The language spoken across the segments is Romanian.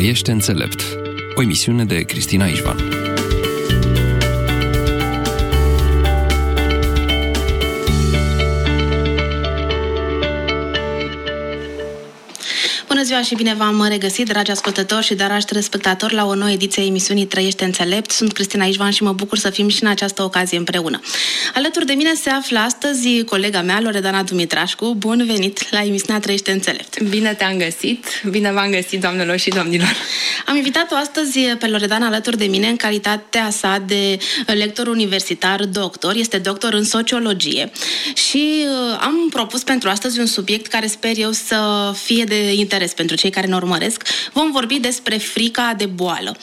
Trăiește înțelept, o emisiune de Cristina Ișvan. Bună ziua și bine v-am regăsit, dragi ascultători și dragi telespectatori, la o nouă ediție a emisiunii Trăiește înțelept. Sunt Cristina Ișvan și mă bucur să fim și în această ocazie împreună. Alături de mine se află astăzi colega mea, Loredana Dumitrașcu. Bun venit la emisiunea Trăiește înțelept. Bine te-am găsit, bine v-am găsit, doamnelor și domnilor. Am invitat-o astăzi pe Loredana alături de mine în calitatea sa de lector universitar, doctor. Este doctor în sociologie și am propus pentru astăzi un subiect care sper eu să fie de interes pentru cei care ne urmăresc. Vom vorbi despre frica de boală.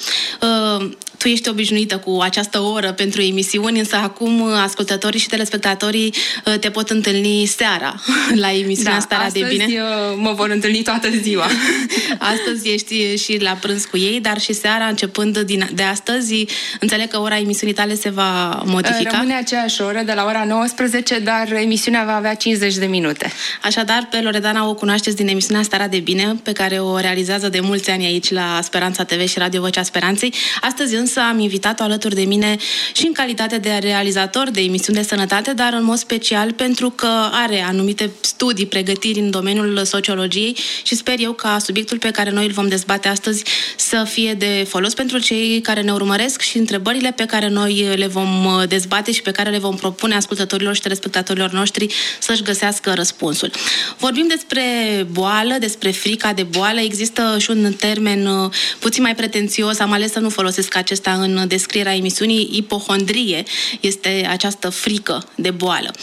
Tu ești obișnuită cu această oră pentru emisiuni, însă acum ascultătorii și telespectatorii te pot întâlni seara la emisiunea Starea de Bine. Astăzi mă vor întâlni toată ziua. Astăzi ești și la prânz cu ei, dar și seara, începând de astăzi, înțeleg că ora emisiunii tale se va modifica. Rămâne aceeași oră de la ora 19, dar emisiunea va avea 50 de minute. Așadar, pe Loredana o cunoașteți din emisiunea Starea de Bine, pe care o realizează de mulți ani aici la Speranța TV și Radio Vocea Speranței. Astăzi însă am invitat-o alături de mine și în calitate de realizator de emisiuni de sănătate, dar în mod special pentru că are anumite studii, pregătiri în domeniul sociologiei și sper eu ca subiectul pe care noi îl vom dezbate astăzi să fie de folos pentru cei care ne urmăresc și întrebările pe care noi le vom dezbate și pe care le vom propune ascultătorilor și telespectatorilor noștri să-și găsească răspunsul. Vorbim despre boală, despre frica de boală. Există și un termen puțin mai pretențios, am ales să nu folosesc acesta în descrierea emisiunii. Ipohondrie este această frică de boală.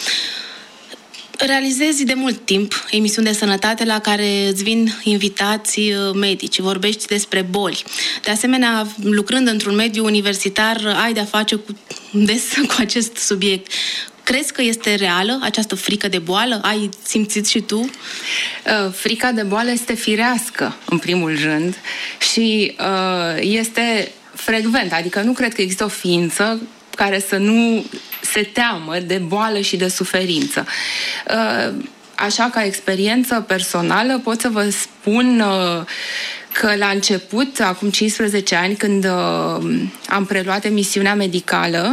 Realizezi de mult timp emisiuni de sănătate la care îți vin invitați medici, vorbești despre boli. De asemenea, lucrând într-un mediu universitar, ai de-a face des cu acest subiect. Crezi că este reală această frică de boală? Ai simțit și tu? Frica de boală este firească, în primul rând, și este frecvent. Adică nu cred că există o ființă care să nu se teamă de boală și de suferință. Așa, ca experiență personală, pot să vă spun că la început, acum 15 ani, când am preluat emisiunea medicală,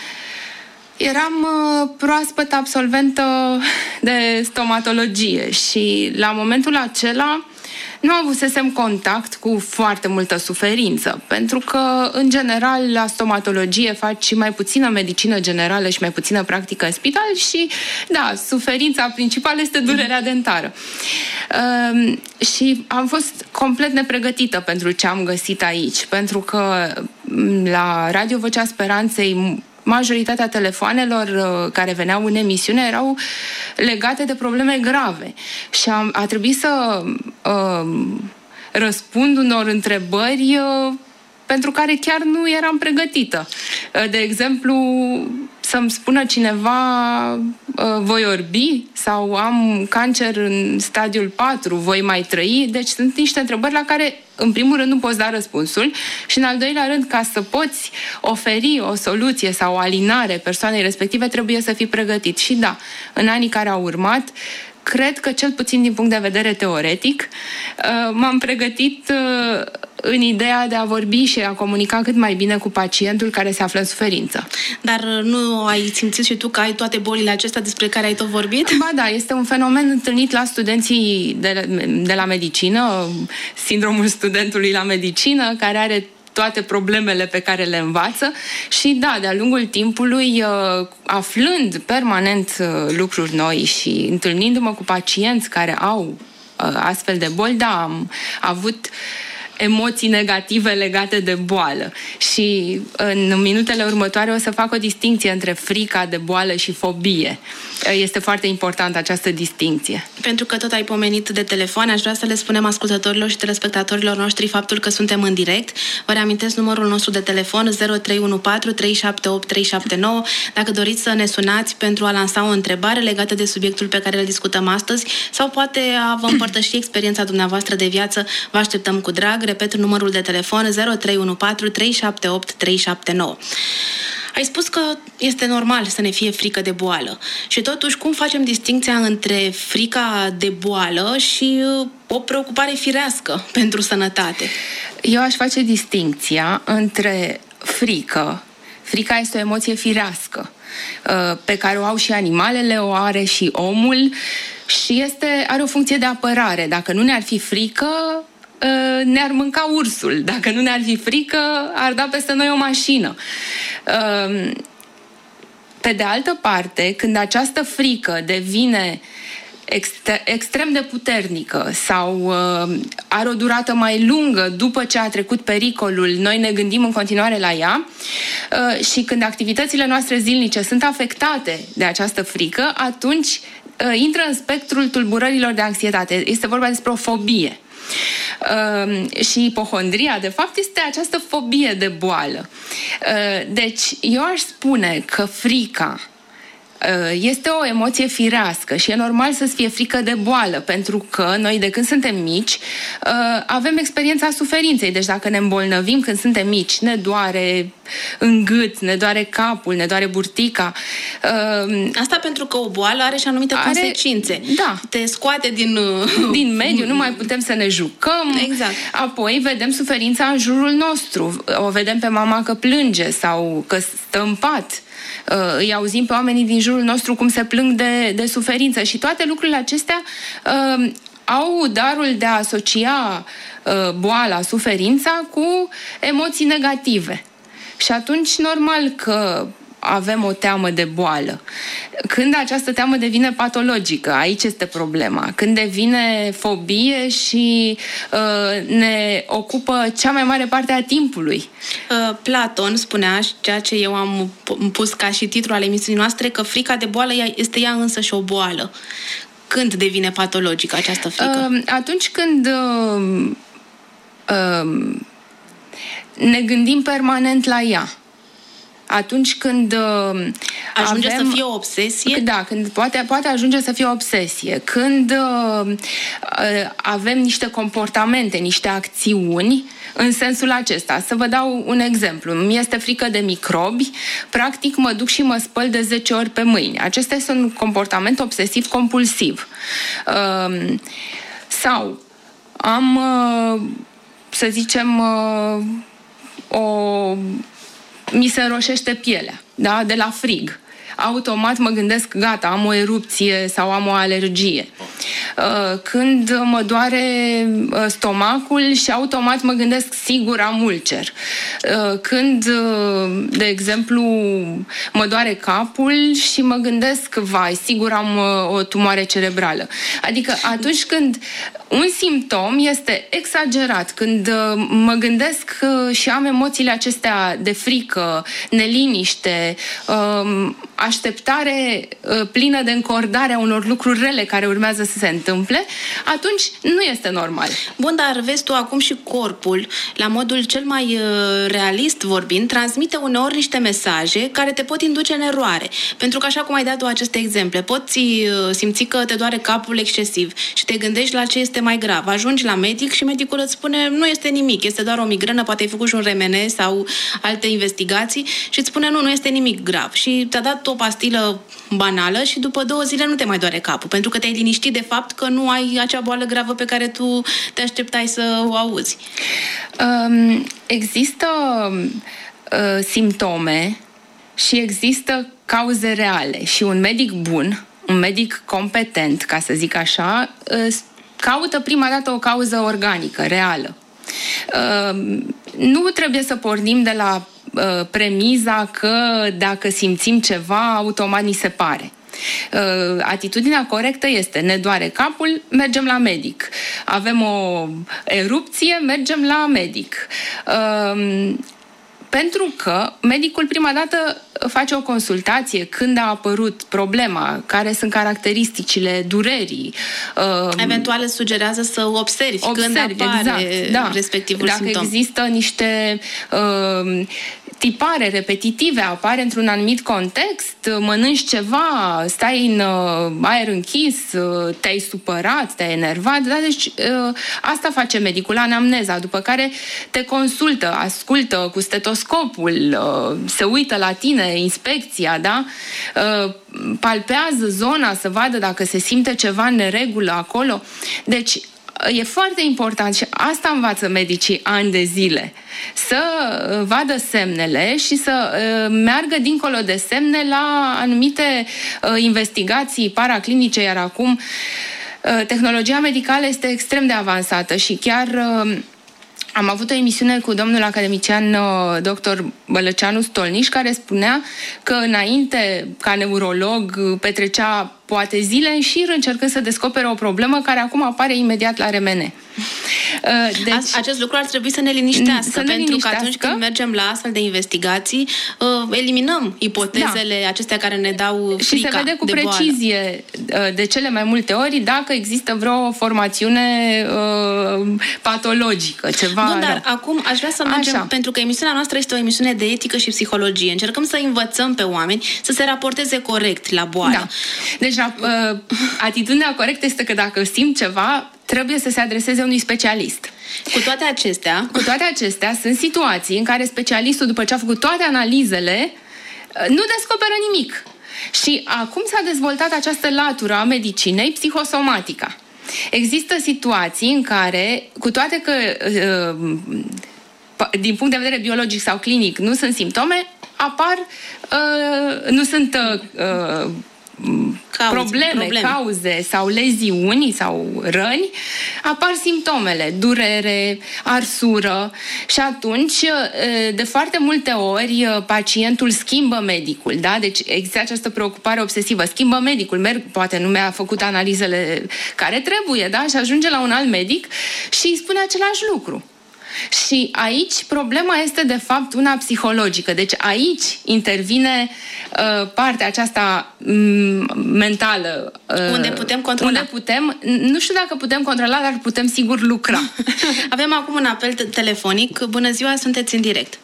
eram proaspăt absolventă de stomatologie și la momentul acela nu avusesem contact cu foarte multă suferință, pentru că, în general, la stomatologie faci și mai puțină medicină generală și mai puțină practică în spital și, da, suferința principală este durerea dentară. Și am fost complet nepregătită pentru ce am găsit aici, pentru că la Radio Vocea Speranței majoritatea telefoanelor care veneau în emisiune erau legate de probleme grave și a trebuit să răspund unor întrebări pentru care chiar nu eram pregătită. De exemplu, să-mi spună cineva voi orbi sau am cancer în stadiul 4, voi mai trăi? Deci sunt niște întrebări la care, în primul rând, nu poți da răspunsul și, în al doilea rând, ca să poți oferi o soluție sau o alinare persoanei respective, trebuie să fii pregătit. Și da, în anii care au urmat, cred că, cel puțin din punct de vedere teoretic, m-am pregătit în ideea de a vorbi și a comunica cât mai bine cu pacientul care se află în suferință. Dar nu ai simțit și tu că ai toate bolile acestea despre care ai tot vorbit? Ba da, este un fenomen întâlnit la studenții de la medicină, sindromul studentului la medicină, care are toate problemele pe care le învață și da, de-a lungul timpului, aflând permanent lucruri noi și întâlnindu-mă cu pacienți care au astfel de boli, da, am avut emoții negative legate de boală. Și în minutele următoare o să fac o distinție între frica de boală și fobie. Este foarte importantă această distinție. Pentru că tot ai pomenit de telefon, aș vrea să le spunem ascultătorilor și telespectatorilor noștri faptul că suntem în direct. Vă reamintesc numărul nostru de telefon 0314 378 379. Dacă doriți să ne sunați pentru a lansa o întrebare legată de subiectul pe care îl discutăm astăzi sau poate a vă împărtăși experiența dumneavoastră de viață, vă așteptăm cu drag. repet numărul de telefon 0314 378 379. Ai spus că este normal să ne fie frică de boală și totuși cum facem distincția între frica de boală și o preocupare firească pentru sănătate? Eu aș face distincția între frică. Frica este o emoție firească pe care o au și animalele, o are și omul și are o funcție de apărare. Dacă nu ne-ar fi frică, ne-ar mânca ursul. Dacă nu ne-ar fi frică, ar da peste noi o mașină. Pe de altă parte, când această frică devine extrem de puternică sau are o durată mai lungă după ce a trecut pericolul, noi ne gândim în continuare la ea și când activitățile noastre zilnice sunt afectate de această frică, atunci intră în spectrul tulburărilor de anxietate. Este vorba despre o fobie. Și ipohondria, de fapt, este această fobie de boală. Deci, eu aș spune că frica este o emoție firească și e normal să-ți fie frică de boală, pentru că noi, de când suntem mici, avem experiența suferinței. Deci dacă ne îmbolnăvim când suntem mici, ne doare în gât, ne doare capul, ne doare burtica. Asta pentru că o boală are și anumite consecințe. Da. Te scoate din mediu, nu mai putem să ne jucăm. Exact. Apoi vedem suferința în jurul nostru. O vedem pe mama că plânge sau că stă în pat. Îi auzim pe oamenii din jurul nostru cum se plâng de suferință și toate lucrurile acestea au darul de a asocia boala, suferința cu emoții negative. Și atunci normal că avem o teamă de boală. Când această teamă devine patologică, aici este problema. Când devine fobie și ne ocupă cea mai mare parte a timpului. Platon spunea, ceea ce eu am pus ca și titlu al emisiunii noastre, că frica de boală este ea însă și o boală. Când devine patologică această frică? Atunci când ne gândim permanent la ea. Atunci când ajunge să fie o obsesie? Da, când poate ajunge să fie o obsesie. Când avem niște comportamente, niște acțiuni în sensul acesta. Să vă dau un exemplu. Mi este frică de microbi, practic mă duc și mă spăl de 10 ori pe mâini. Acesta este un comportament obsesiv-compulsiv. Sau am, să zicem, mi se înroșește pielea, da? De la frig. Automat mă gândesc, gata, am o erupție sau am o alergie. Când mă doare stomacul și automat mă gândesc, sigur am ulcer. Când, de exemplu, mă doare capul și mă gândesc, vai, sigur am o tumoare cerebrală. Adică atunci când un simptom este exagerat, când mă gândesc și am emoțiile acestea de frică, neliniște, așteptare plină de încordare a unor lucruri rele care urmează să se întâmple, atunci nu este normal. Bun, dar vezi tu, acum și corpul, la modul cel mai realist vorbind, transmite uneori niște mesaje care te pot induce în eroare. Pentru că, așa cum ai dat tu aceste exemple, poți simți că te doare capul excesiv și te gândești la ce este mai grav. Ajungi la medic și medicul îți spune, nu este nimic, este doar o migrenă, poate ai făcut și un remene sau alte investigații și îți spune, nu este nimic grav. Și ți-a dat o pastilă banală și după 2 zile nu te mai doare capul, pentru că te-ai liniștit de fapt că nu ai acea boală gravă pe care tu te așteptai să o auzi. Există simptome și există cauze reale și un medic bun, un medic competent, ca să zic așa, caută prima dată o cauză organică, reală. Nu trebuie să pornim de la premiza că dacă simțim ceva, automat ni se pare. Atitudinea corectă este, ne doare capul, mergem la medic. Avem o erupție, mergem la medic. Pentru că medicul prima dată face o consultație când a apărut problema, care sunt caracteristicile durerii. Eventual îți sugerează să observi când apare respectivul simptom. Dacă există niște tipare repetitive, apare într-un anumit context, mănânci ceva, stai în aer închis, te-ai supărat, te-ai enervat, da? Deci asta face medicul, anamneza, după care te consultă, ascultă cu stetoscopul, se uită la tine, inspecția, da? Palpează zona să vadă dacă se simte ceva în neregulă acolo. Deci e foarte important și asta învață medicii ani de zile, să vadă semnele și să meargă dincolo de semne la anumite investigații paraclinice, iar acum tehnologia medicală este extrem de avansată și chiar am avut o emisiune cu domnul academician dr. Bălăceanu Stolniș, care spunea că înainte, ca neurolog, petrecea poate zile în șir încercând să descopere o problemă care acum apare imediat la RMN. Deci, acest lucru ar trebui să ne liniștească, pentru că atunci când mergem la astfel de investigații, eliminăm ipotezele acestea care ne dau frica. Și se vede cu precizie de cele mai multe ori dacă există vreo formațiune patologică, ceva. Bun, dar acum aș vrea să mergem, pentru că emisiunea noastră este o emisiune de etică și psihologie. Încercăm să învățăm pe oameni să se raporteze corect la boală. Da. Deci atitudinea corectă este că dacă simt ceva, trebuie să se adreseze unui specialist. Cu toate acestea, sunt situații în care specialistul, după ce a făcut toate analizele, nu descoperă nimic. Și acum s-a dezvoltat această latură a medicinei, psihosomatica. Există situații în care, cu toate că din punct de vedere biologic sau clinic nu sunt simptome, nu sunt probleme, cauze sau leziuni sau răni, apar simptomele, durere, arsură și atunci, de foarte multe ori, pacientul schimbă medicul, da? Deci există această preocupare obsesivă, schimbă medicul, poate nu mi-a făcut analizele care trebuie, da? Și ajunge la un alt medic și îi spune același lucru. Și aici problema este de fapt una psihologică. Deci aici intervine partea aceasta mentală. Unde putem controla. Nu știu dacă putem controla, dar putem sigur lucra. Avem acum un apel telefonic. Bună ziua, sunteți în direct.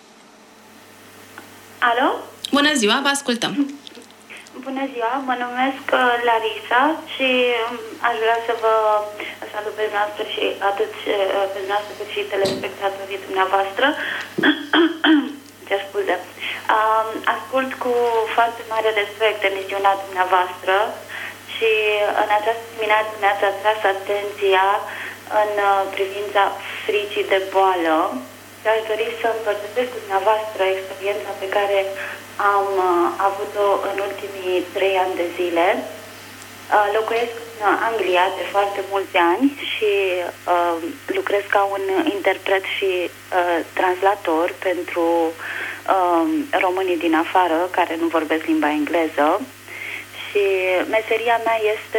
Alo? Bună ziua, vă ascultăm. Bună ziua, mă numesc Larisa și aș vrea să vă salut pe dumneavoastră și atât pe dumneavoastră cât și telespectatorii dumneavoastră. Ce scuze. Ascult cu foarte mare respect emisiunea dumneavoastră și în această dimineață mi-ați atras atenția în privința fricii de boală și aș dori să împărtășesc cu dumneavoastră experiența pe care am avut-o în ultimii 3 ani de zile. Locuiesc în Anglia de foarte mulți ani și lucrez ca un interpret și translator pentru românii din afară care nu vorbesc limba engleză. Și meseria mea este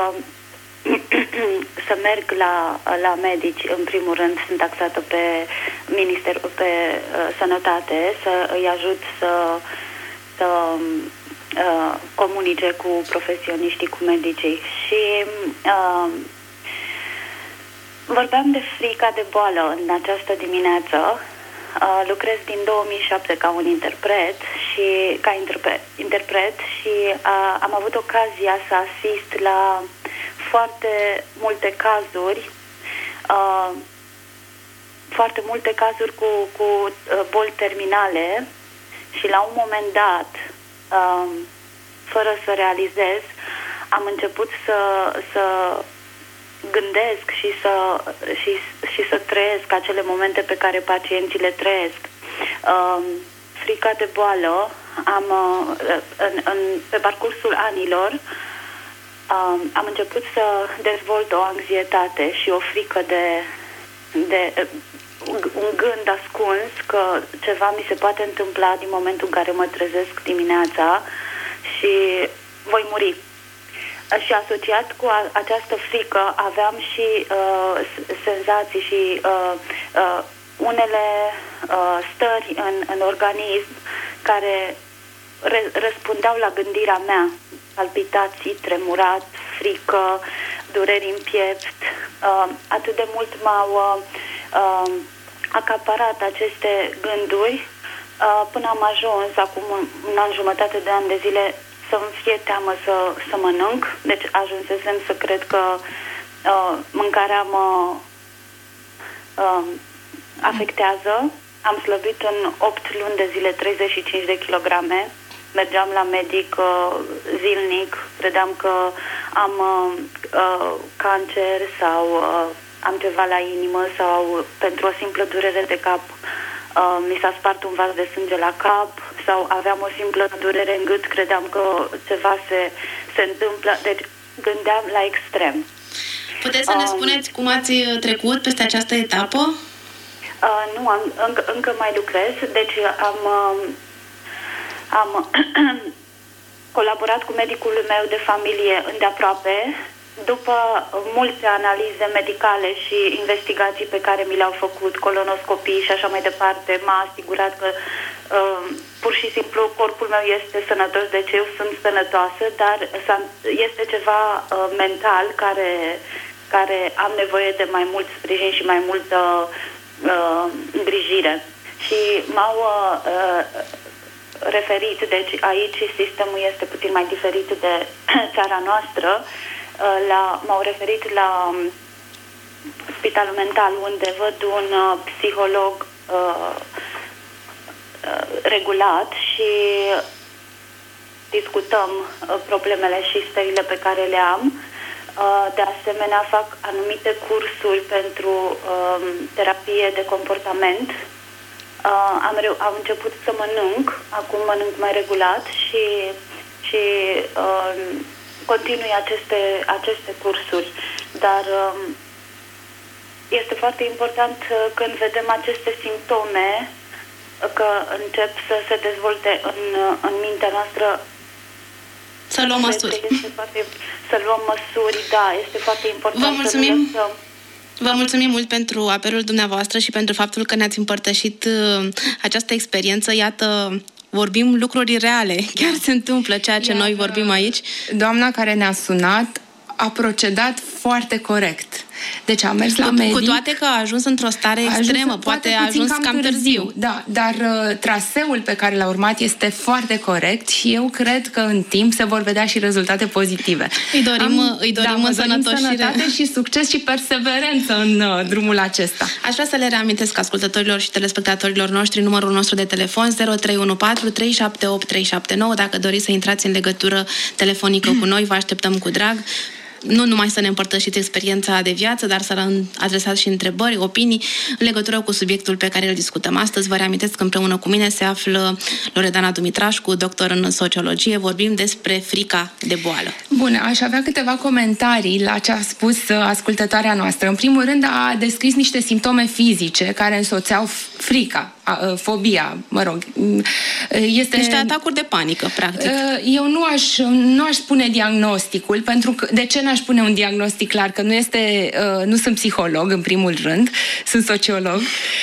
să merg la medici. În primul rând sunt taxată pe Ministerul pe Sănătate, să îi ajut să comunice cu profesioniștii, cu medicii. Și vorbeam de frica de boală în această dimineață. Lucrez din 2007 ca un interpret și interpret și am avut ocazia să asist la foarte multe cazuri cu boli terminale și la un moment dat, fără să realizez, am început să gândesc și să trăiesc acele momente pe care pacienții le trăiesc. Frica de boală, pe parcursul anilor, am început să dezvolt o anxietate și o frică de un gând ascuns că ceva mi se poate întâmpla din momentul în care mă trezesc dimineața și voi muri. Și asociat cu această frică aveam și senzații și unele stări în organism care răspundeau la gândirea mea. Palpitații, tremurat, frică, dureri în piept. Atât de mult m-au acaparat aceste gânduri până am ajuns, acum un an jumătate de ani de zile, să-mi fie teamă să mănânc. Deci ajunsesem să cred că mâncarea mă afectează. Am slăbit în 8 luni de zile 35 de kilograme. Mergeam la medic zilnic, credeam că am cancer sau am ceva la inimă sau pentru o simplă durere de cap mi s-a spart un vas de sânge la cap sau aveam o simplă durere în gât, credeam că ceva se întâmplă, deci gândeam la extrem. Puteți să ne spuneți cum ați trecut peste această etapă? Nu, încă mai lucrez, deci am colaborat cu medicul meu de familie îndeaproape. După multe analize medicale și investigații pe care mi le-au făcut, colonoscopii și așa mai departe, m-a asigurat că pur și simplu corpul meu este sănătos, deci eu sunt sănătoasă, dar este ceva mental care am nevoie de mai mult sprijin și mai multă îngrijire. Și m-au referit, deci aici sistemul este puțin mai diferit de țara noastră, m-au referit la spitalul mental, unde văd un psiholog regulat și discutăm problemele și stările pe care le am. De asemenea, fac anumite cursuri pentru terapie de comportament. Am început să mănânc, acum mănânc mai regulat și continui aceste cursuri, dar este foarte important când vedem aceste simptome că încep să se dezvolte în mintea noastră. Să luăm măsuri. Să luăm măsuri, da, este foarte important. Vă mulțumim. Vă mulțumim mult pentru apelul dumneavoastră și pentru faptul că ne-ați împărtășit această experiență. Iată, vorbim lucruri reale. Chiar se întâmplă ceea ce noi vorbim aici. Doamna care ne-a sunat a procedat foarte corect. Deci a mers la medic. Cu toate că a ajuns într-o stare extremă, poate a ajuns cam târziu. Da, dar traseul pe care l-a urmat este foarte corect și eu cred că în timp se vor vedea și rezultate pozitive. Îi dorim sănătate și succes și perseverență în drumul acesta. Aș vrea să le reamintesc ascultătorilor și telespectatorilor noștri numărul nostru de telefon 0314 378 379. Dacă doriți să intrați în legătură telefonică cu noi, vă așteptăm cu drag. Nu numai să ne împărtășiți experiența de viață, dar să adresați și întrebări, opinii în legătură cu subiectul pe care îl discutăm astăzi. Vă reamintesc că împreună cu mine se află Loredana Dumitrașcu, doctor în sociologie. Vorbim despre frica de boală. Bun, aș avea câteva comentarii la ce a spus ascultătoarea noastră. În primul rând, a descris niște simptome fizice care însoțeau frica, fobia, mă rog. Niște atacuri de panică, practic. Eu nu aș spune diagnosticul, pentru că de ce n-aș pune un diagnostic clar? Că nu sunt psiholog, în primul rând, sunt sociolog.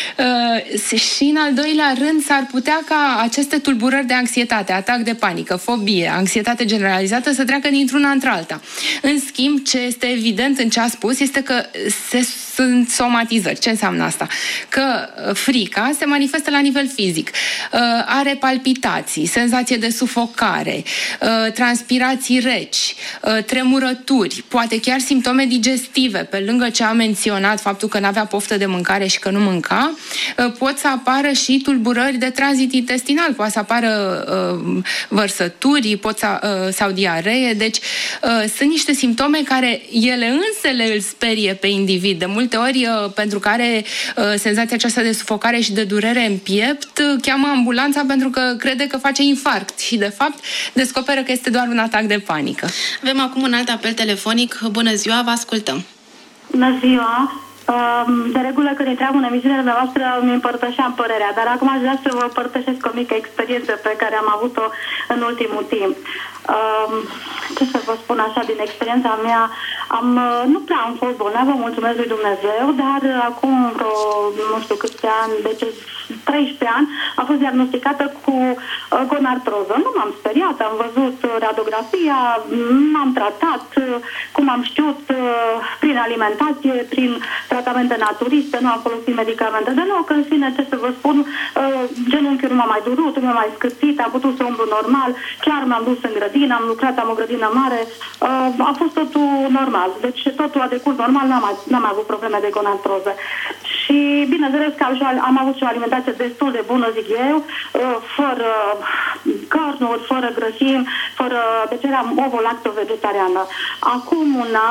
Și în al doilea rând, s-ar putea ca aceste tulburări de anxietate, atac de panică, fobie, anxietate generalizată să treacă dintr-una într-alta. În schimb, ce este evident în ce a spus este că sunt somatizări. Ce înseamnă asta? Că frica se manifestă la nivel fizic. Are palpitații, senzație de sufocare, transpirații reci, tremurături, poate chiar simptome digestive, pe lângă ce a menționat faptul că n-avea poftă de mâncare și că nu mânca, pot să apară și tulburări de tranzit intestinal, poate să apară vărsături, sau diaree, deci sunt niște simptome care ele însele îl sperie pe individ. De multe ori, pentru că are senzația aceasta de sufocare și de durere în piept, cheamă ambulanța pentru că crede că face infarct și, de fapt, descoperă că este doar un atac de panică. Avem acum un alt apel telefonic. Bună ziua, vă ascultăm. Bună ziua! De regulă, când intram în emisiunea dumneavoastră, îmi împărtășeam părerea, dar acum aș vrea să vă împărtășesc o mică experiență pe care am avut-o în ultimul timp. Ce să vă spun așa, din experiența mea, nu prea am fost bolnavă, mulțumesc lui Dumnezeu, dar acum vreo, nu știu câți ani, deci 13 ani, am fost diagnosticată cu gonartroză. Nu m-am speriat, am văzut radiografia, m-am tratat cum am știut, prin alimentație, prin tratamente naturiste, nu am folosit medicamente deloc. În fine, ce să vă spun, genunchiul nu m-a mai durut, nu m-a mai scârțit, am putut să umblu normal, chiar m-am dus în grădină, am lucrat, am o grădină mare, a fost totul normal. Deci totul a decurs normal, n-am avut probleme de gonartroză. Și bineînțeles că am avut și o alimentație destul de bună, zic eu, fără cărnuri, fără grăsimi, deci eram ovo-lacto-vegetariană. Acum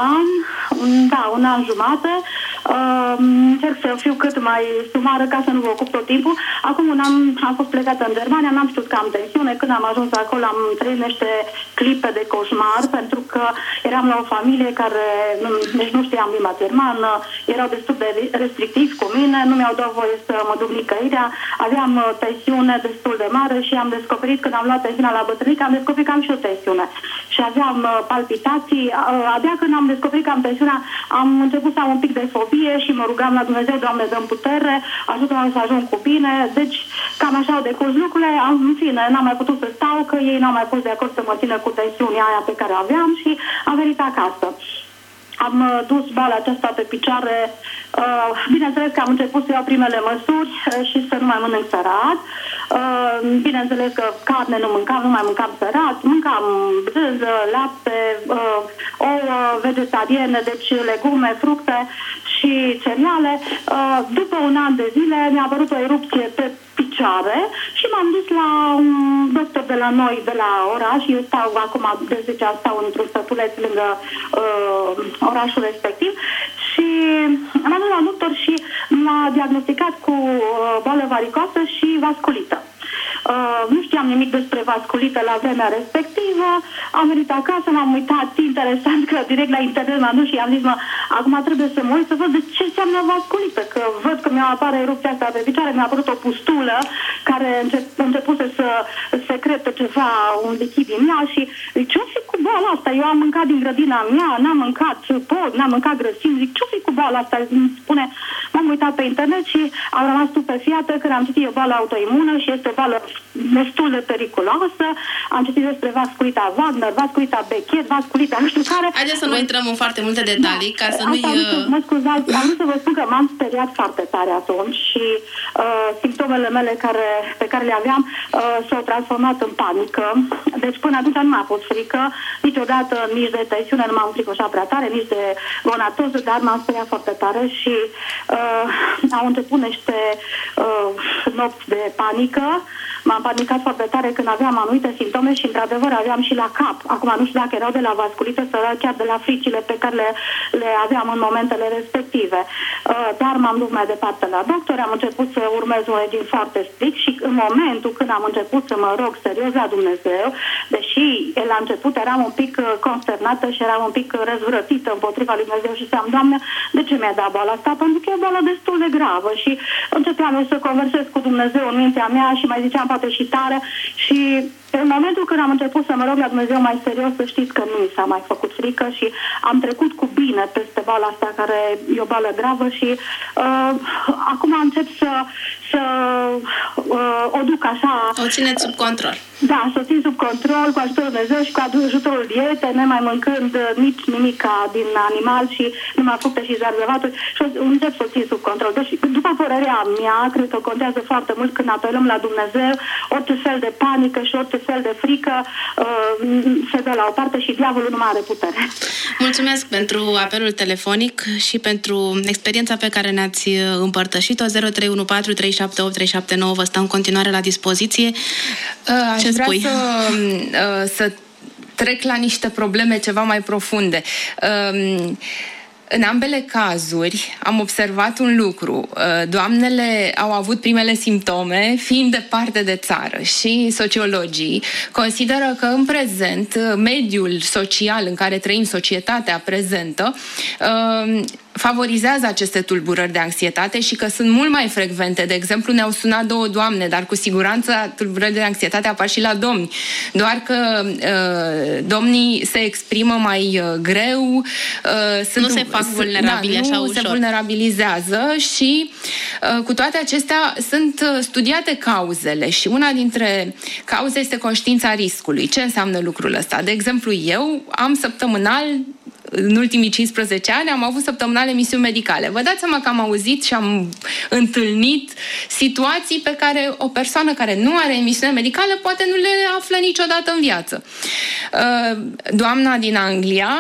un an jumate, încerc să fiu cât mai sumară ca să nu vă ocup tot timpul. Acum un an am fost plecată în Germania, n-am știut că am tensiune. Când am ajuns acolo am trăit niște clipe de coșmar, pentru că eram la o familie care deci nu știam limba germană, erau destul de restrictivi cu mine, nu mi-au dat voie să mă duc nicăirea, aveam tensiune destul de mare și am descoperit, când am luat tensiunea la bătrânică, am descoperit că am și o tensiune. Și aveam palpitații, abia când am descoperit că am tensiunea, am început să am un pic de fobie și mă rugam la Dumnezeu, Doamne, dă-mi putere, ajută-mă să ajung cu bine. Deci cam așa au decurs lucrurile, în fine, n-am mai putut să stau, că ei n-au mai fost de acord să mă țină cu tensiunea aia pe care aveam și am venit acasă. Am dus boala aceasta pe picioare, bineînțeles că am început să iau primele măsuri și să nu mai mănânc sărat. Bineînțeles că carne nu mai mâncam sărat, mâncam brânză, lapte, ouă vegetariene, deci legume, fructe și cereale. După un an de zile mi-a apărut o erupție pe picioare și m-am dus la un doctor de la noi, de la oraș. Eu stau acum de 10 ani, stau într-un sătuleț lângă orașul respectiv și m-am dus la un doctor și m-a diagnosticat cu boală varicoasă și vasculită. Nu știam nimic despre vasculită la vremea respectivă, am venit acasă, m-am uitat, interesant că direct la internet m-am dus și am zis, acum trebuie să mă uit să văd de ce înseamnă vasculită, că văd că mi-a apare erupția asta pe picioare, mi-a apărut o pustulă care începuse să secrete ceva, un lichid din ea și ce-o fi cu boala asta? Eu am mâncat din grădina mea, n-am mâncat pod, n-am mâncat grăsimi, zic, ce-o fi cu boala asta? Îmi spune, m-am uitat pe internet și am rămas stupefiată când am citit o boală autoimună și este o boală destul de periculoasă. Am citit despre vasculita Wagner, vasculita Bechet, vasculita nu știu care. Haideți să nu intrăm în foarte multe detalii, ca să nu-i... Mă scuzați, am vrut să vă spun că m-am speriat foarte tare atunci și simptomele mele pe care le aveam s-au transformat în panică. Deci până atunci nu m-a fost frică, niciodată nici de tensiune nu m-am fricoșat prea tare, nici de gonartroză, dar m-am speriat foarte tare și au început niște nopți de panică. M-am panicat foarte tare când aveam anumite simptome și, într-adevăr, aveam și la cap. Acum nu știu dacă erau de la vasculită sau chiar de la fricile pe care le aveam în momentele respective. Dar m-am dus mai departe la doctor, am început să urmez un regim foarte strict și în momentul când am început să mă rog serios la Dumnezeu, deși la început eram un pic consternată și eram un pic răzvrătită împotriva lui Dumnezeu și ziceam, Doamne, de ce mi-a dat boala asta? Pentru că e o boală destul de gravă și începeam să conversez cu Dumnezeu în mintea mea și mai ziceam poate și tare și în momentul când am început să mă rog la Dumnezeu mai serios, să știți că nu mi s-a mai făcut frică și am trecut cu bine peste boala asta care e o boală gravă și acum încep să o duc așa... O țineți sub control. Da, să o țin sub control cu ajutorul Dumnezeu și cu ajutorul dietei, nemai mâncând nici nimica din animal și numai fructe și zarzavaturi și încep să o țin sub control. Deci, după părerea mea, cred că contează foarte mult când apelăm la Dumnezeu, orice fel de panică și orice fel de frică se dă la o parte și diavolul nu mai are putere. Mulțumesc pentru apelul telefonic și pentru experiența pe care ne-ați împărtășit-o. 0314 378 379 vă stă în continuare la dispoziție. Aș vrea să trec la niște probleme ceva mai profunde. În ambele cazuri am observat un lucru. Doamnele au avut primele simptome fiind departe de țară și sociologii consideră că în prezent mediul social în care trăim, societatea prezentă, favorizează aceste tulburări de anxietate și că sunt mult mai frecvente. De exemplu, ne-au sunat 2 doamne, dar cu siguranță tulburări de anxietate apar și la domni. Doar că domnii se exprimă mai greu, nu se fac vulnerabili așa ușor. Se vulnerabilizează și cu toate acestea sunt studiate cauzele și una dintre cauze este conștiința riscului. Ce înseamnă lucrul ăsta? De exemplu, eu am săptămânal, în ultimii 15 ani, am avut săptămânal emisiuni medicale. Vă dați seama că am auzit și am întâlnit situații pe care o persoană care nu are emisiune medicală poate nu le află niciodată în viață. Doamna din Anglia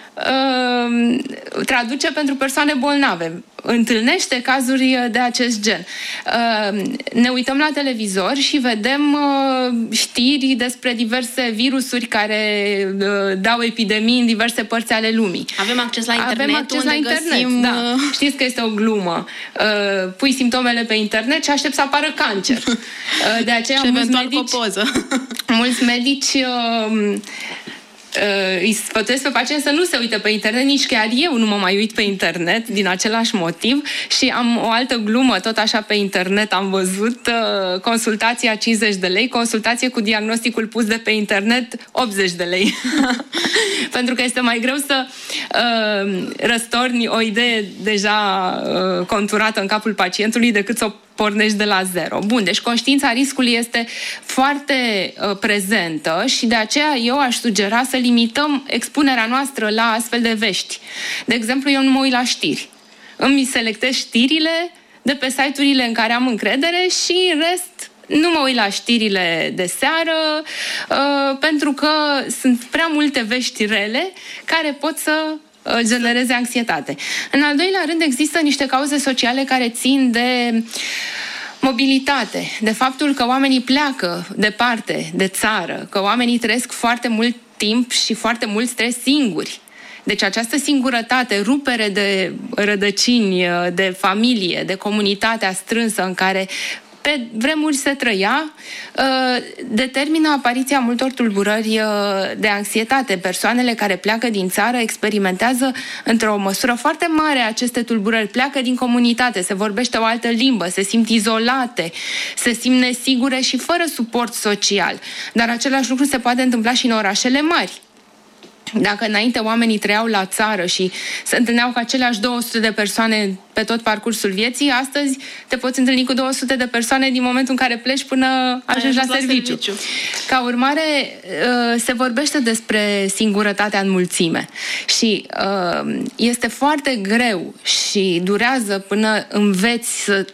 traduce pentru persoane bolnave. Întâlnește cazuri de acest gen. Ne uităm la televizor și vedem știri despre diverse virusuri care dau epidemii în diverse părți ale lumii. Avem acces la internet. Avem acces la internet, găsim... da. Știți că este o glumă. Pui simptomele pe internet și aștept să apară cancer. De aceea și eventual cu o poză. Mulți medici îi sfătuiesc pe pacienți să nu se uite pe internet, nici chiar eu nu mă mai uit pe internet din același motiv și am o altă glumă, tot așa pe internet am văzut, consultația 50 de lei, consultație cu diagnosticul pus de pe internet 80 de lei. Pentru că este mai greu să răstorni o idee deja conturată în capul pacientului decât să o pornești de la zero. Bun, deci conștiința riscului este foarte prezentă și de aceea eu aș sugera să limităm expunerea noastră la astfel de vești. De exemplu, eu nu mă uit la știri. Îmi selectez știrile de pe site-urile în care am încredere și în rest nu mă uit la știrile de seară pentru că sunt prea multe vești rele care pot să genereze anxietate. În al doilea rând, există niște cauze sociale care țin de mobilitate, de faptul că oamenii pleacă departe de țară, că oamenii trăiesc foarte mult timp și foarte mult stres singuri. Deci această singurătate, rupere de rădăcini, de familie, de comunitatea strânsă în care pe vremuri se trăia, determină apariția multor tulburări de anxietate. Persoanele care pleacă din țară experimentează într-o măsură foarte mare aceste tulburări. Pleacă din comunitate, se vorbește o altă limbă, se simt izolate, se simt nesigure și fără suport social. Dar același lucru se poate întâmpla și în orașele mari. Dacă înainte oamenii trăiau la țară și se întâlneau cu aceleași 200 de persoane pe tot parcursul vieții, astăzi te poți întâlni cu 200 de persoane din momentul în care pleci până ajungi la serviciu. Ca urmare, se vorbește despre singurătatea în mulțime și este foarte greu și durează până înveți să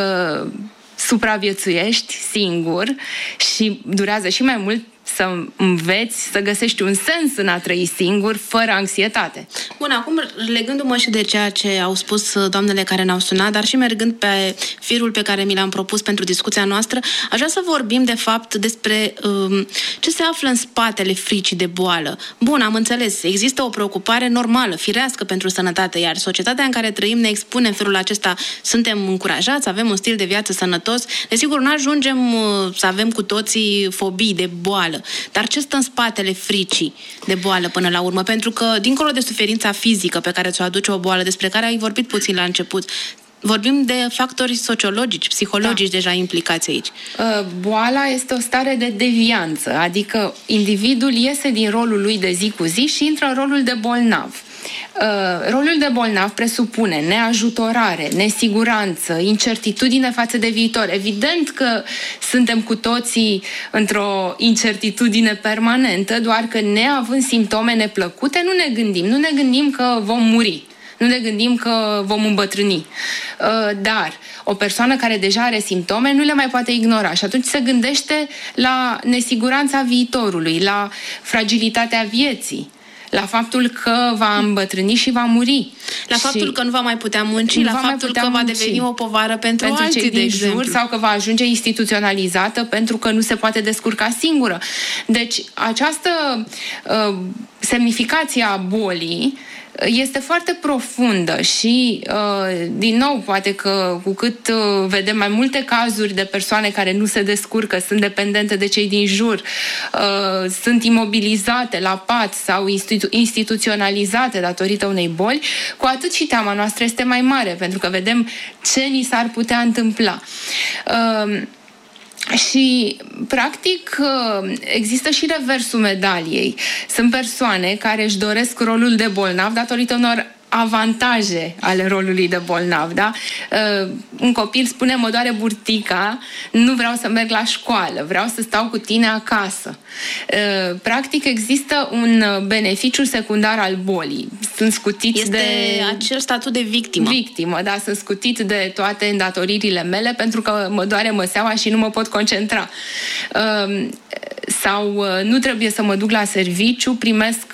supraviețuiești singur și durează și mai mult să înveți, să găsești un sens în a trăi singur, fără anxietate. Bun, acum legându-mă și de ceea ce au spus doamnele care ne-au sunat, dar și mergând pe firul pe care mi l-am propus pentru discuția noastră, aș vrea să vorbim de fapt despre ce se află în spatele fricii de boală. Bun, am înțeles, există o preocupare normală, firească pentru sănătate, iar societatea în care trăim ne expune în felul acesta, suntem încurajați, avem un stil de viață sănătos, desigur nu ajungem să avem cu toții fobii de boală. Dar ce stă în spatele fricii de boală până la urmă? Pentru că, dincolo de suferința fizică pe care ți-o aduce o boală, despre care ai vorbit puțin la început, vorbim de factori sociologici, psihologici deja implicați aici. Boala este o stare de devianță, adică individul iese din rolul lui de zi cu zi și intră în rolul de bolnav. Rolul de bolnav presupune neajutorare, nesiguranță, incertitudine față de viitor. Evident că suntem cu toții într-o incertitudine permanentă, doar că neavând simptome neplăcute, nu ne gândim că vom muri. Nu ne gândim că vom îmbătrâni. Dar o persoană care deja are simptome nu le mai poate ignora și atunci se gândește la nesiguranța viitorului, la fragilitatea vieții, la faptul că va îmbătrâni și va muri. La faptul că nu va mai putea munci, la faptul că va deveni o povară pentru alții, cei din jur, sau că va ajunge instituționalizată pentru că nu se poate descurca singură. Deci această semnificație a bolii este foarte profundă și, din nou, poate că cu cât vedem mai multe cazuri de persoane care nu se descurcă, sunt dependente de cei din jur, sunt imobilizate la pat sau instituționalizate datorită unei boli, cu atât și teama noastră este mai mare, pentru că vedem ce ni s-ar putea întâmpla. Și, practic, există și reversul medaliei. Sunt persoane care își doresc rolul de bolnav datorită unor avantaje ale rolului de bolnav, da? Un copil spune, mă doare burtica, nu vreau să merg la școală, vreau să stau cu tine acasă. Practic există un beneficiu secundar al bolii. Sunt scutiți de acel statut de victimă. Victimă, da, sunt scutit de toate îndatoririle mele pentru că mă doare măseaua și nu mă pot concentra. Sau nu trebuie să mă duc la serviciu, primesc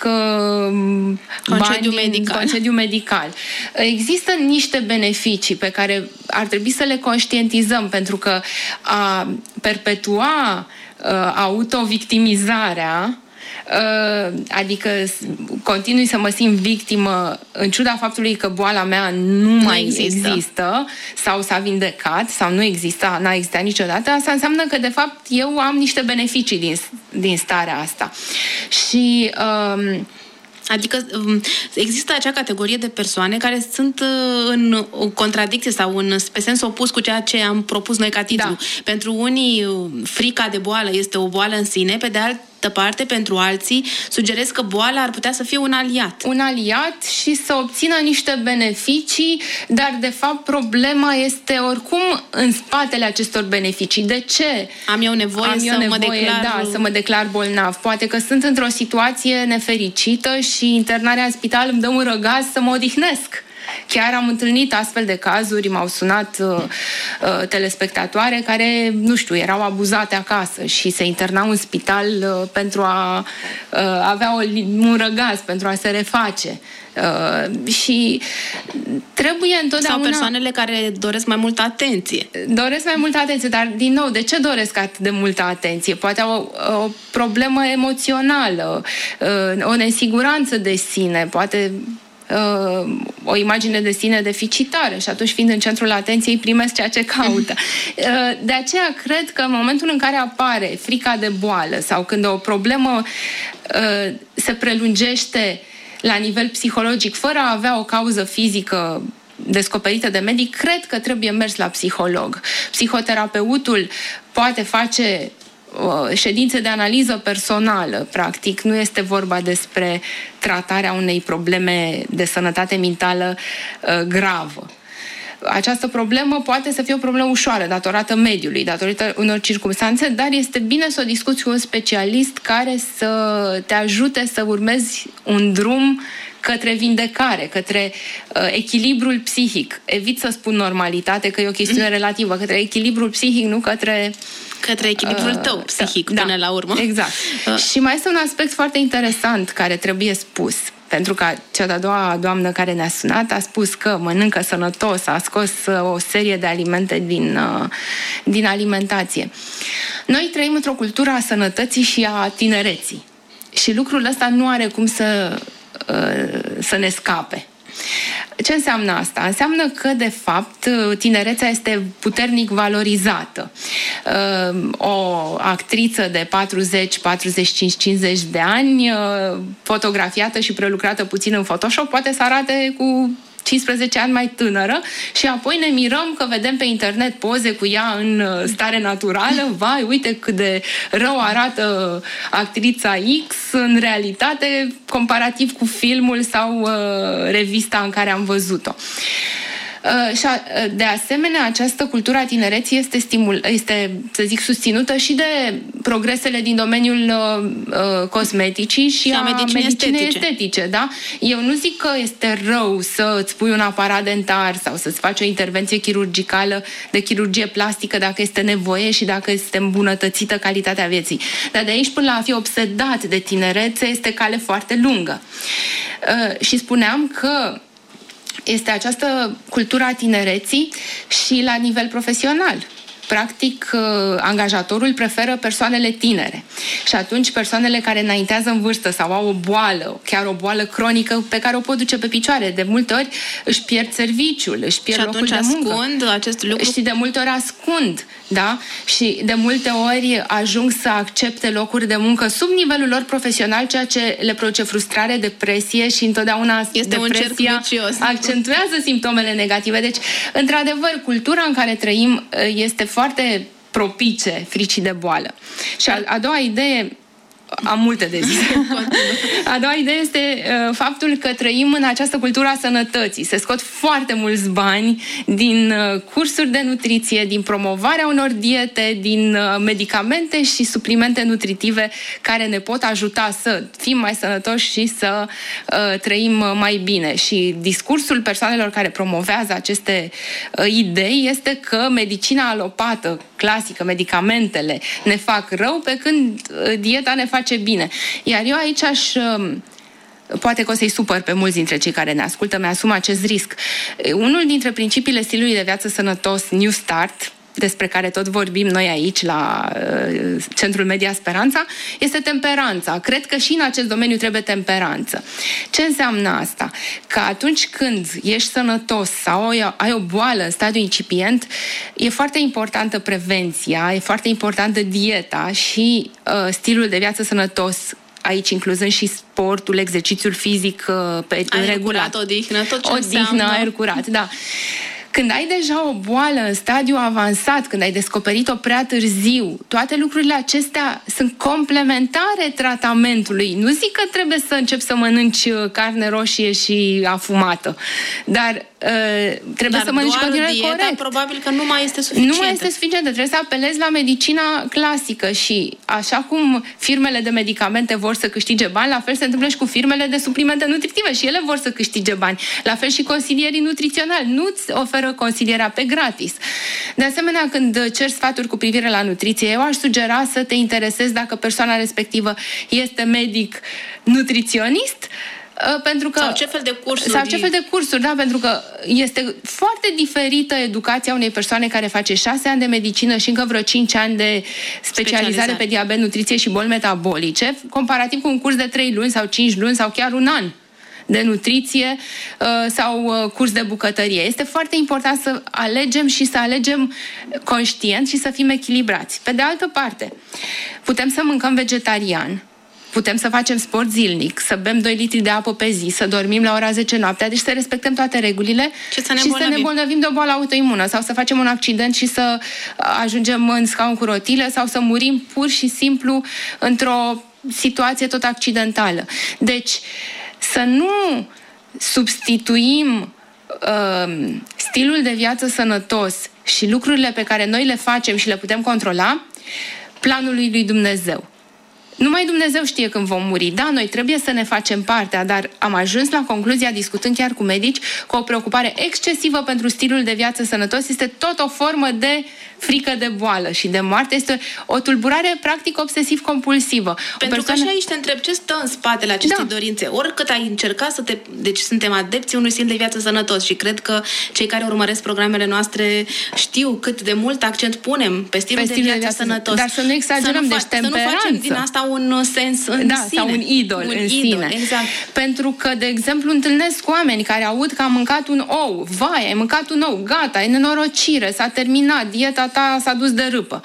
concediu medical. Există niște beneficii pe care ar trebui să le conștientizăm, pentru că a perpetua autovictimizarea, adică continui să mă simt victimă în ciuda faptului că boala mea nu mai există sau s-a vindecat sau nu există, n-a existat niciodată, asta înseamnă că de fapt eu am niște beneficii din starea asta. Și adică există acea categorie de persoane care sunt în contradicție sau pe sens opus cu ceea ce am propus noi ca titlu. Da. Pentru unii, frica de boală este o boală în sine, pe de altă parte, pentru alții, sugerez că boala ar putea să fie un aliat. Un aliat și să obțină niște beneficii, dar de fapt problema este oricum în spatele acestor beneficii. De ce? Am eu nevoie să mă declar bolnav. Poate că sunt într-o situație nefericită și internarea în spital îmi dă un răgaz să mă odihnesc. Chiar am întâlnit astfel de cazuri, m-au sunat telespectatoare care, nu știu, erau abuzate acasă și se internau în spital pentru a avea un răgaz, pentru a se reface. Și trebuie întotdeauna... Sau persoanele care doresc mai multă atenție. Doresc mai multă atenție, dar din nou, de ce doresc atât de multă atenție? Poate o problemă emoțională, o nesiguranță de sine, poate o imagine de sine deficitară și atunci, fiind în centrul atenției, primesc ceea ce caută. De aceea cred că în momentul în care apare frica de boală sau când o problemă se prelungește la nivel psihologic fără a avea o cauză fizică descoperită de medic, cred că trebuie mers la psiholog. Psihoterapeutul poate face ședințe de analiză personală, practic. Nu este vorba despre tratarea unei probleme de sănătate mentală gravă. Această problemă poate să fie o problemă ușoară, datorată mediului, datorită unor circumstanțe, dar este bine să o discuți cu un specialist care să te ajute să urmezi un drum către vindecare, către echilibrul psihic. Evit să spun normalitate, că e o chestiune relativă, către echilibrul psihic, nu către echilibrul tău psihic, până la urmă. Exact. Și mai este un aspect foarte interesant care trebuie spus, pentru că cea de-a doua doamnă care ne-a sunat a spus că mănâncă sănătos, a scos o serie de alimente din alimentație. Noi trăim într-o cultură a sănătății și a tinereții. Și lucrul ăsta nu are cum să ne scape. Ce înseamnă asta? Înseamnă că, de fapt, tinerețea este puternic valorizată. O actriță de 40, 45, 50 de ani, fotografiată și prelucrată puțin în Photoshop, poate să arate cu 15 ani mai tânără și apoi ne mirăm că vedem pe internet poze cu ea în stare naturală. Vai, uite cât de rău arată actrița X în realitate comparativ cu filmul sau revista în care am văzut-o. Și de asemenea, această cultură a tinereții este, să zic, susținută și de progresele din domeniul cosmeticii și a medicinei estetice, da? Eu nu zic că este rău să îți pui un aparat dentar sau să-ți faci o intervenție chirurgicală de chirurgie plastică dacă este nevoie și dacă este îmbunătățită calitatea vieții. Dar de aici până la a fi obsedat de tinerețe este cale foarte lungă. Și spuneam că este această cultură a tinereții și la nivel profesional. practic, angajatorul preferă persoanele tinere. Și atunci persoanele care înaintează în vârstă sau au o boală, chiar o boală cronică pe care o pot duce pe picioare, de multe ori își pierd serviciul, își pierd locul de muncă. Și atunci ascund acest lucru? Și de multe ori ascund, da? Și de multe ori ajung să accepte locuri de muncă sub nivelul lor profesional, ceea ce le produce frustrare, depresie și întotdeauna depresia accentuează simptomele negative. Deci, într-adevăr, cultura în care trăim este foarte propice fricii de boală. Și a doua idee, am multe de zis. A doua idee este faptul că trăim în această cultură a sănătății. Se scot foarte mulți bani din cursuri de nutriție, din promovarea unor diete, din medicamente și suplimente nutritive care ne pot ajuta să fim mai sănătoși și să trăim mai bine. Și discursul persoanelor care promovează aceste idei este că medicina alopată, clasică, medicamentele ne fac rău, pe când dieta ne face bine. Iar eu aici poate că o să-i supăr pe mulți dintre cei care ne ascultă, mi-asum acest risc. Unul dintre principiile stilului de viață sănătos, New Start, despre care tot vorbim noi aici la Centrul Media Speranța, este temperanța. Cred că și în acest domeniu trebuie temperanță. Ce înseamnă asta? Că atunci când ești sănătos sau ai o boală în stadiu incipient, e foarte importantă prevenția, e foarte importantă dieta și stilul de viață sănătos, aici incluzând și sportul, exercițiul fizic regulat. Odihnă, tot ce odihnă, aer curat, da. Când ai deja o boală în stadiu avansat, când ai descoperit-o prea târziu, toate lucrurile acestea sunt complementare tratamentului. Nu zic că trebuie să începi să mănânci carne roșie și afumată, dar trebuie să mănânci continuare corect. Probabil că nu mai este suficientă. Nu mai este suficientă. Trebuie să apelezi la medicina clasică și așa cum firmele de medicamente vor să câștige bani, la fel se întâmplă și cu firmele de suplimente nutritive și ele vor să câștige bani. La fel și consilierii nutriționali. Nu-ți oferă consilierea pe gratis. De asemenea, când ceri sfaturi cu privire la nutriție, eu aș sugera să te interesezi dacă persoana respectivă este medic nutriționist, pentru că, sau ce fel de cursuri. Sau ce fel de cursuri, da, pentru că este foarte diferită educația unei persoane care face 6 ani de medicină și încă vreo 5 ani de specializare pe diabet, nutriție și boli metabolice, comparativ cu un curs de 3 luni sau 5 luni sau chiar un an de nutriție sau curs de bucătărie. Este foarte important să alegem și să alegem conștient și să fim echilibrați. Pe de altă parte, putem să mâncăm vegetarian, putem să facem sport zilnic, să bem 2 litri de apă pe zi, să dormim la ora 10 noaptea, deci să respectăm toate regulile și să ne îmbolnăvim de o boală autoimună sau să facem un accident și să ajungem în scaun cu rotile sau să murim pur și simplu într-o situație tot accidentală. Deci, să nu substituim stilul de viață sănătos și lucrurile pe care noi le facem și le putem controla planului lui Dumnezeu. Numai Dumnezeu știe când vom muri. Da, noi trebuie să ne facem partea, dar am ajuns la concluzia, discutând chiar cu medici, că o preocupare excesivă pentru stilul de viață sănătos este tot o formă de frică de boală și de moarte. Este o tulburare practic obsesiv-compulsivă. Pentru că și aici te întreb ce stă în spatele acestei dorințe. Oricât ai încercat să te... Deci suntem adepți unui stil de viață sănătos și cred că cei care urmăresc programele noastre știu cât de mult accent punem pe stilul de viață sănătos. Dar să nu exagerăm, deci temperanță. Să nu facem din asta un sens în sine. Sau un idol în sine. Exact. Pentru că, de exemplu, întâlnesc oameni care aud că am mâncat un ou. Vai, ai mâncat un ou, gata, e nenorocire, s-a terminat, dieta ta s-a dus de râpă.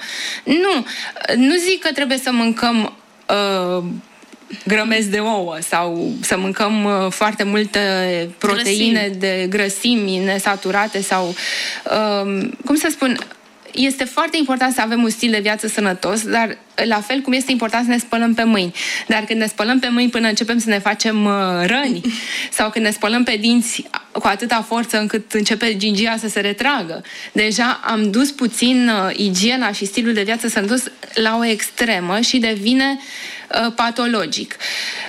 Nu zic că trebuie să mâncăm grămezi de ouă sau să mâncăm foarte multe proteine de grăsimi nesaturate sau, cum să spun, este foarte important să avem un stil de viață sănătos, dar la fel cum este important să ne spălăm pe mâini. Dar când ne spălăm pe mâini până începem să ne facem răni sau când ne spălăm pe dinți cu atâta forță încât începe gingia să se retragă, deja am dus puțin igiena și stilul de viață sănătos la o extremă și devine patologic.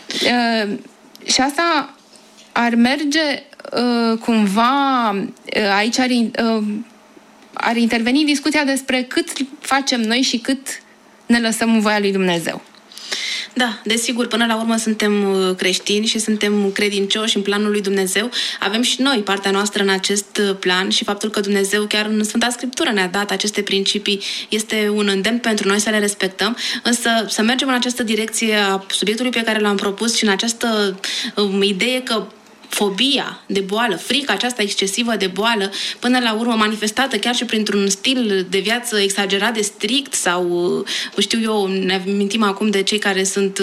Și asta ar merge cumva, aici ar interveni discuția despre cât facem noi și cât ne lăsăm în voia lui Dumnezeu. Da, desigur, până la urmă suntem creștini și suntem credincioși în planul lui Dumnezeu. Avem și noi partea noastră în acest plan și faptul că Dumnezeu chiar în Sfânta Scriptură ne-a dat aceste principii este un îndemn pentru noi să le respectăm, însă să mergem în această direcție a subiectului pe care l-am propus și în această idee că fobia de boală, frica aceasta excesivă de boală, până la urmă manifestată chiar și printr-un stil de viață exagerat de strict sau, știu eu, ne amintim acum de cei care sunt,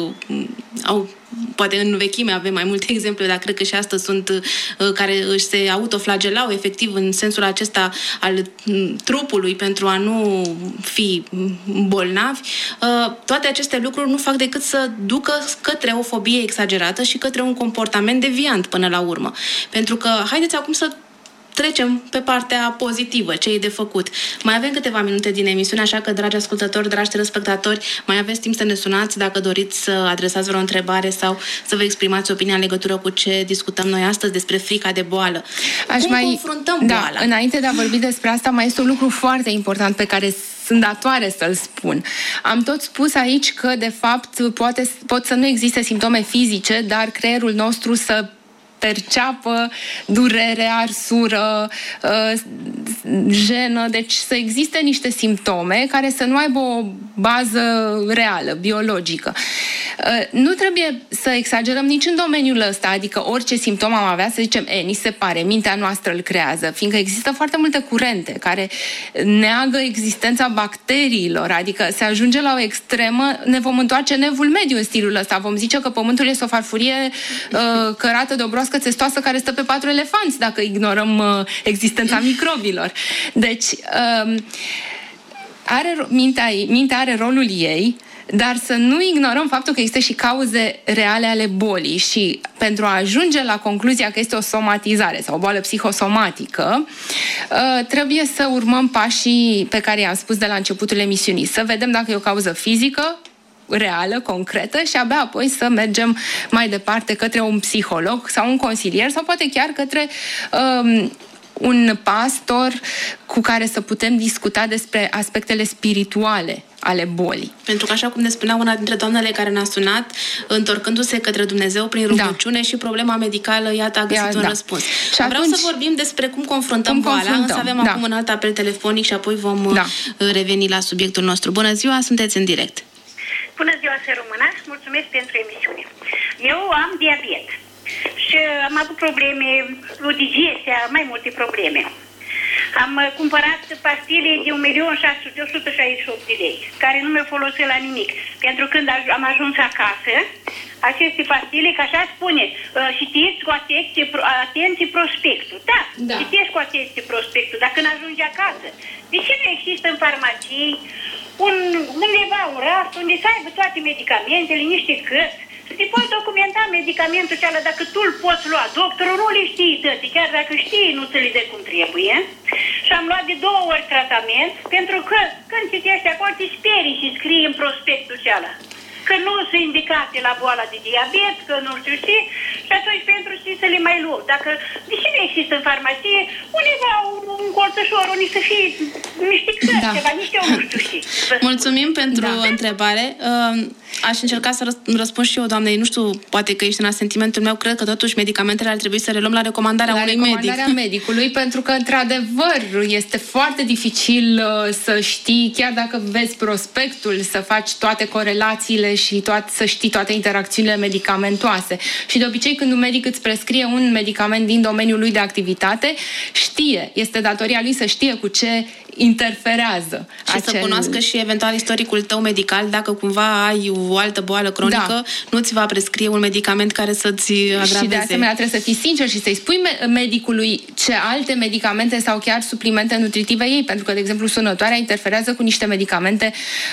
poate în vechime avem mai multe exemple, dar cred că și astăzi sunt care își se autoflagelau efectiv în sensul acesta al trupului pentru a nu fi bolnavi. Toate aceste lucruri nu fac decât să ducă către o fobie exagerată și către un comportament deviant până la urmă. Pentru că, haideți acum să trecem pe partea pozitivă, ce e de făcut. Mai avem câteva minute din emisiune, așa că, dragi ascultători, dragi telespectatori, mai aveți timp să ne sunați dacă doriți să adresați vreo întrebare sau să vă exprimați opinia în legătură cu ce discutăm noi astăzi despre frica de boală. Cum confruntăm boala? Înainte de a vorbi despre asta, mai este un lucru foarte important pe care sunt datoare să-l spun. Am tot spus aici că, de fapt, pot să nu existe simptome fizice, dar creierul nostru să perceapă durere, arsură, jenă, deci să existe niște simptome care să nu aibă o bază reală, biologică. Nu trebuie să exagerăm nici în domeniul ăsta, adică orice simptom am avea să zicem, ni se pare, mintea noastră îl creează, fiindcă există foarte multe curente care neagă existența bacteriilor, adică se ajunge la o extremă, ne vom întoarce în evul mediu în stilul ăsta, vom zice că pământul este o farfurie cărată de o broască țestoasă care stă pe 4 elefanți, dacă ignorăm existența microbilor. Deci, mintea are rolul ei, dar să nu ignorăm faptul că există și cauze reale ale bolii și pentru a ajunge la concluzia că este o somatizare sau o boală psihosomatică, trebuie să urmăm pașii pe care i-am spus de la începutul emisiunii. Să vedem dacă e o cauză fizică, reală, concretă și abia apoi să mergem mai departe către un psiholog sau un consilier sau poate chiar către un pastor cu care să putem discuta despre aspectele spirituale ale bolii. Pentru că, așa cum ne spunea una dintre doamnele care ne-a sunat, întorcându-se către Dumnezeu prin rugăciune și problema medicală, iată, a găsit un răspuns. Și vreau să vorbim despre cum confruntăm boala, însă avem acum un alt apel telefonic și apoi vom reveni la subiectul nostru. Bună ziua, sunteți în direct. Bună ziua, să rămână. Mulțumesc pentru emisiune. Eu am diabet și am avut probleme cu digestia, mai multe probleme. Am cumpărat pastile de 1.600.168 de lei, care nu mi-au folosit la nimic. Pentru când am ajuns acasă, aceste pastile, că așa spune, citiți cu atenție prospectul. Da, citiți cu atenție prospectul, dar când ajungi acasă, de ce nu există în farmacii undeva un raft unde să aibă toate medicamentele, niște cărți, să te poți documenta medicamentul cealaltă dacă tu îl poți lua. Doctorul nu le știe toate, chiar dacă știi, nu ți le dă cum trebuie. Și am luat de 2 ori tratament, pentru că când citești acolo, te sperii și scrie în prospectul cealaltă că nu sunt indicate la boala de diabet, că nu știu ce, și atunci pentru ce să le mai luăm. Dacă, deși nu există în farmacie, undeva un colțășor, unde să fie niște cărți, ceva, nici eu nu știu ce. Mulțumim pentru întrebare. Aș încerca să răspund și eu, doamnei, nu știu, poate că ești în asentimentul meu, cred că totuși medicamentele ar trebui să le luăm la recomandarea unui medic. La recomandarea medicului, pentru că, într-adevăr, este foarte dificil să știi, chiar dacă vezi prospectul, să faci toate corelațiile și să știi toate interacțiunile medicamentoase. Și de obicei, când un medic îți prescrie un medicament din domeniul lui de activitate, știe, este datoria lui să știe cu ce interferează. Și să cunoască și eventual istoricul tău medical, dacă cumva ai o altă boală cronică, nu ți va prescrie un medicament care să-ți agraveze. Și de asemenea trebuie să fii sincer și să-i spui medicului ce alte medicamente sau chiar suplimente nutritive iei, pentru că, de exemplu, sunătoarea interferează cu niște medicamente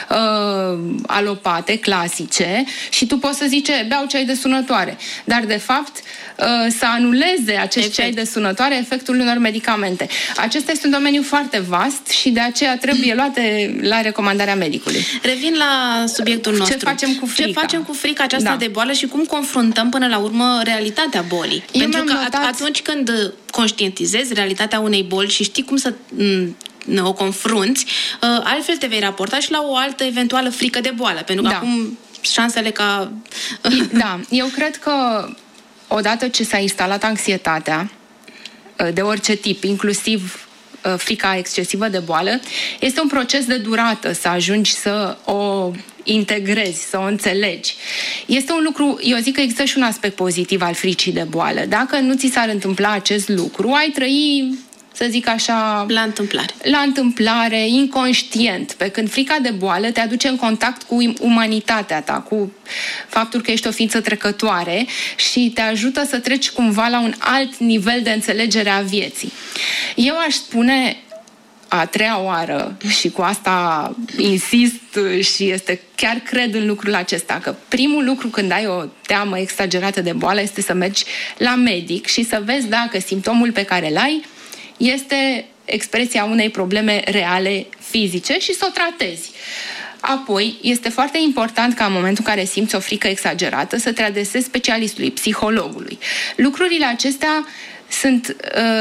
alopate, clasice, și tu poți să zici, beau ceai de sunătoare. Dar, de fapt, să anuleze acest ceai de sunătoare efectul unor medicamente. Acesta este un domeniu foarte vast și de aceea trebuie luate la recomandarea medicului. Revin la subiectul nostru. Ce facem cu frica? Ce facem cu frica aceasta de boală și cum confruntăm până la urmă realitatea bolii? Pentru că atunci când conștientizezi realitatea unei boli și știi cum să o confrunți, altfel te vei raporta și la o altă eventuală frică de boală. Pentru că acum șansele ca... Da, eu cred că odată ce s-a instalat anxietatea, de orice tip, inclusiv frica excesivă de boală, este un proces de durată să ajungi să o integrezi, să o înțelegi. Este un lucru, eu zic că există și un aspect pozitiv al fricii de boală. Dacă nu ți s-ar întâmpla acest lucru, ai trăi, să zic așa... La întâmplare, inconștient. Pe când frica de boală te aduce în contact cu umanitatea ta, cu faptul că ești o ființă trecătoare și te ajută să treci cumva la un alt nivel de înțelegere a vieții. Eu aș spune a treia oară, și cu asta insist și chiar cred în lucrul acesta, că primul lucru când ai o teamă exagerată de boală este să mergi la medic și să vezi dacă simptomul pe care îl ai este expresia unei probleme reale fizice și să o tratezi. Apoi, este foarte important ca în momentul în care simți o frică exagerată să te adresezi specialistului, psihologului. Lucrurile acestea sunt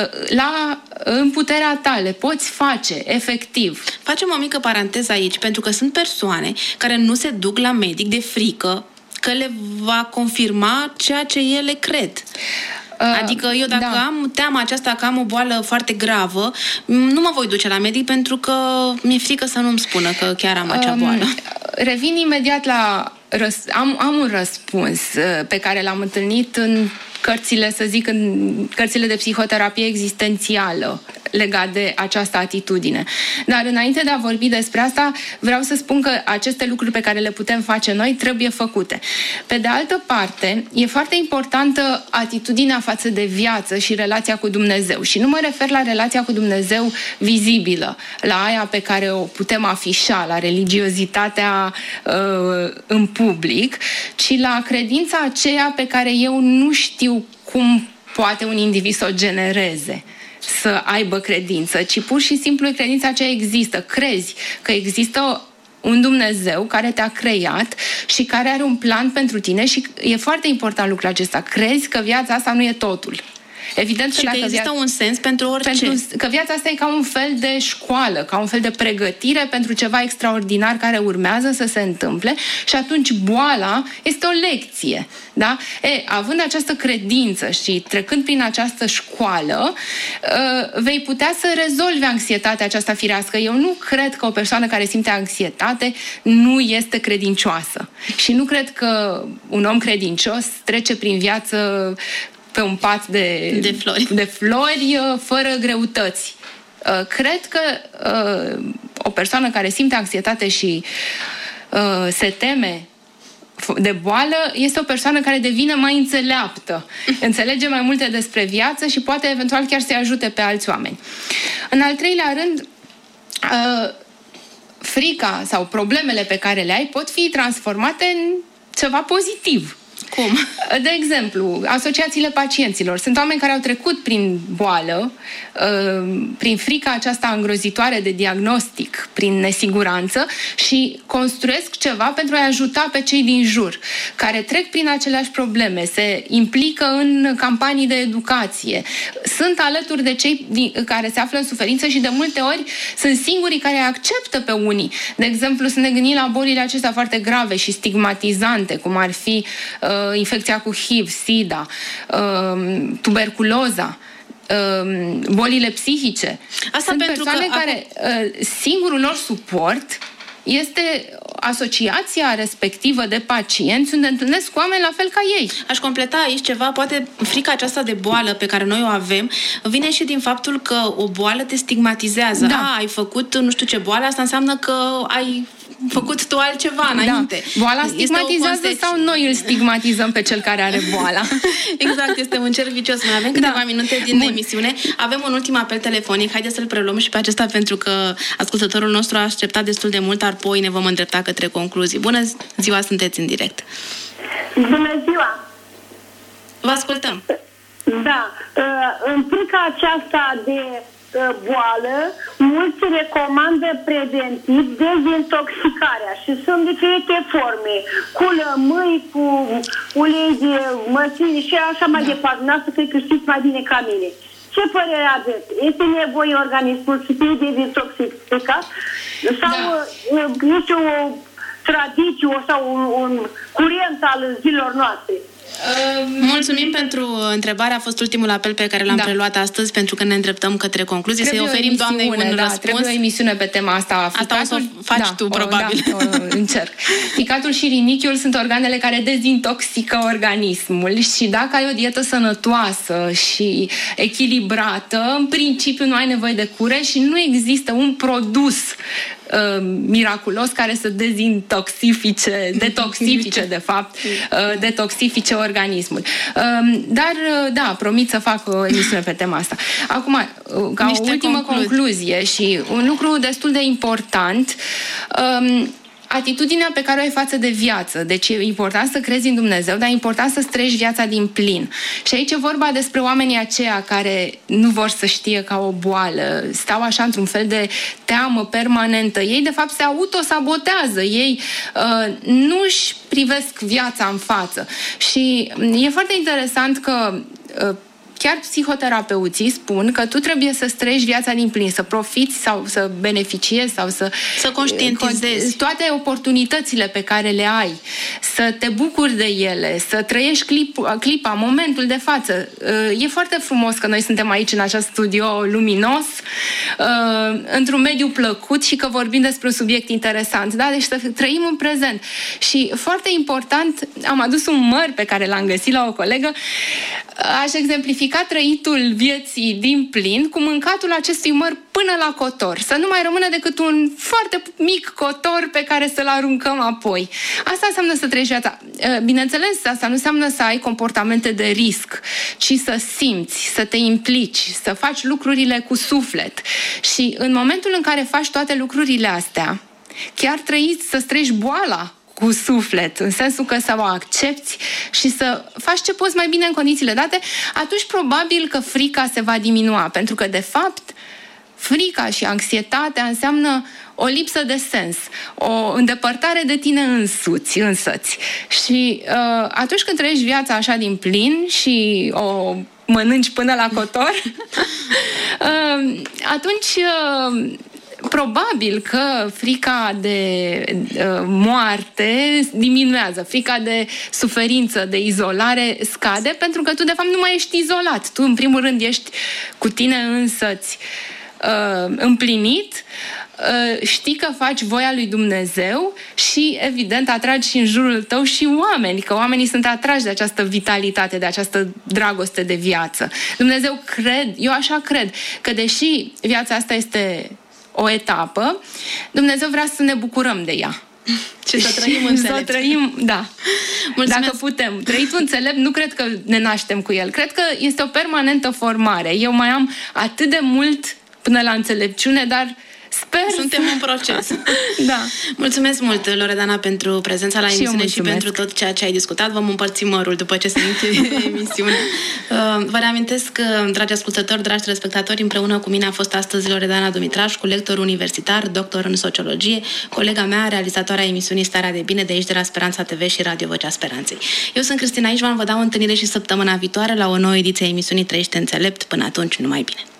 în puterea ta, le poți face, efectiv. Facem o mică paranteză aici, pentru că sunt persoane care nu se duc la medic de frică că le va confirma ceea ce ele cred. Adică eu dacă am teama aceasta că am o boală foarte gravă, nu mă voi duce la medic pentru că mi-e frică să nu-mi spună că chiar am acea boală. Revin imediat la... Am un răspuns pe care l-am întâlnit în cărțile, să zic, în cărțile de psihoterapie existențială legat de această atitudine. Dar înainte de a vorbi despre asta, vreau să spun că aceste lucruri pe care le putem face noi trebuie făcute. Pe de altă parte, e foarte importantă atitudinea față de viață și relația cu Dumnezeu. Și nu mă refer la relația cu Dumnezeu vizibilă, la aia pe care o putem afișa, la religiozitatea în public, ci la credința aceea pe care eu nu știu cum poate un individ să o genereze, să aibă credință, ci pur și simplu credința aceea există. Crezi că există un Dumnezeu care te-a creat și care are un plan pentru tine și e foarte important lucrul acesta. Crezi că viața asta nu e totul. Evident și că există un sens pentru orice. Că viața asta e ca un fel de școală, ca un fel de pregătire pentru ceva extraordinar care urmează să se întâmple și atunci boala este o lecție. Da? Având această credință și trecând prin această școală, vei putea să rezolvi anxietatea aceasta firească. Eu nu cred că o persoană care simte anxietate nu este credincioasă. Și nu cred că un om credincios trece prin viață pe un pat de flori fără greutăți. Cred că o persoană care simte anxietate și se teme de boală este o persoană care devine mai înțeleaptă, înțelege mai multe despre viață și poate eventual chiar să-i ajute pe alți oameni. În al treilea rând, frica sau problemele pe care le ai pot fi transformate în ceva pozitiv. Cum? De exemplu, asociațiile pacienților. Sunt oameni care au trecut prin boală, prin frica aceasta îngrozitoare de diagnostic, prin nesiguranță și construiesc ceva pentru a ajuta pe cei din jur, care trec prin aceleași probleme, se implică în campanii de educație, sunt alături de cei care se află în suferință și de multe ori sunt singurii care acceptă pe unii. De exemplu, să ne gândim la bolile acestea foarte grave și stigmatizante, cum ar fi infecția cu HIV, SIDA, tuberculoza, bolile psihice. Asta sunt pentru persoane că care singurul lor suport este asociația respectivă de pacienți unde întâlnesc oameni la fel ca ei. Aș completa aici ceva, poate frica aceasta de boală pe care noi o avem vine și din faptul că o boală te stigmatizează. Da. Ai făcut nu știu ce boală, asta înseamnă că ai făcut tu altceva înainte. Da. Boala stigmatizează sau noi îl stigmatizăm pe cel care are boala? Exact, este un cerc vicios. Mai avem câteva minute din emisiune. Avem un ultim apel telefonic. Haideți să-l preluăm și pe acesta pentru că ascultătorul nostru a așteptat destul de mult, apoi ne vom îndrepta către concluzii. Bună ziua, sunteți în direct. Bună ziua! Vă ascultăm. Da, în frica aceasta de boală, mulți recomandă preventiv dezintoxicarea și sunt diferite forme, cu lămâi, cu ulei de măsline și așa mai departe. Noastră cred că știți mai bine ca mine. Ce părere aveți? Este nevoie organismul să fie dezintoxicat? Sau, nu știu, tradiție sau un curent al zilor noastre. Mulțumim pentru întrebare. A fost ultimul apel pe care l-am preluat astăzi, pentru că ne îndreptăm către concluzii. Să-i oferim doamnei un răspuns. Trebuie o emisiune pe tema asta. Asta o să faci tu, probabil. Încerc. Ficatul și rinichiul sunt organele care dezintoxică organismul și dacă ai o dietă sănătoasă și echilibrată, în principiu nu ai nevoie de cure și nu există un produs miraculos care să detoxifice organismul. Dar, da, promit să fac o emisiune pe tema asta. Acum, ca o ultimă concluzie și un lucru destul de important, atitudinea pe care o ai față de viață. Deci e important să crezi în Dumnezeu, dar e important să trăiești viața din plin. Și aici e vorba despre oamenii aceia care nu vor să știe ca o boală, stau așa într-un fel de teamă permanentă. Ei, de fapt, se autosabotează. Ei nu-și privesc viața în față. Și e foarte interesant că chiar psihoterapeuții spun că tu trebuie să trăiești viața din plin, să profiți sau să beneficiezi sau să conștientizezi toate oportunitățile pe care le ai, să te bucuri de ele, să trăiești clipa, momentul de față. E foarte frumos că noi suntem aici în acest studio luminos, într-un mediu plăcut și că vorbim despre un subiect interesant. Da? Deci să trăim în prezent. Și foarte important, am adus un măr pe care l-am găsit la o colegă, aș exemplifica trăitul vieții din plin cu mâncatul acestui măr până la cotor. Să nu mai rămână decât un foarte mic cotor pe care să-l aruncăm apoi. Asta înseamnă să trăiești viața. Bineînțeles, asta nu înseamnă să ai comportamente de risc, ci să simți, să te implici, să faci lucrurile cu suflet. Și în momentul în care faci toate lucrurile astea, chiar să-ți trăiești boala cu suflet, în sensul că să o accepti și să faci ce poți mai bine în condițiile date, atunci probabil că frica se va diminua, pentru că, de fapt, frica și anxietatea înseamnă o lipsă de sens, o îndepărtare de tine însăți. Și atunci când trăiești viața așa din plin și o mănânci până la cotor, atunci probabil că frica de moarte diminuează, frica de suferință, de izolare scade, pentru că tu de fapt nu mai ești izolat. Tu în primul rând ești cu tine însăți împlinit, știi că faci voia lui Dumnezeu și evident atragi și în jurul tău și oameni, că oamenii sunt atrași de această vitalitate, de această dragoste de viață. Dumnezeu eu așa cred, că deși viața asta este o etapă, Dumnezeu vrea să ne bucurăm de ea. Și să trăim înțelept. Să trăim, da. Mulțumesc. Dacă putem. Trăitul înțelept, nu cred că ne naștem cu el. Cred că este o permanentă formare. Eu mai am atât de mult până la înțelepciune, dar suntem în proces. Da. Mulțumesc mult, Loredana, pentru prezența la emisiune și pentru tot ceea ce ai discutat. Vom împărți mărul după ce se încheie emisiunea. Vă reamintesc, dragi ascultători, dragi telespectatori, împreună cu mine a fost astăzi Loredana Dumitrașcu, lector universitar, doctor în sociologie, colega mea, realizatoarea emisiunii Starea de Bine de aici, de la Speranța TV și Radio Vocea Speranței. Eu sunt Cristina Ișvan, vă dau întâlnire și săptămâna viitoare la o nouă ediție a emisiunii Trăiește Înțelept. Până atunci, numai bine!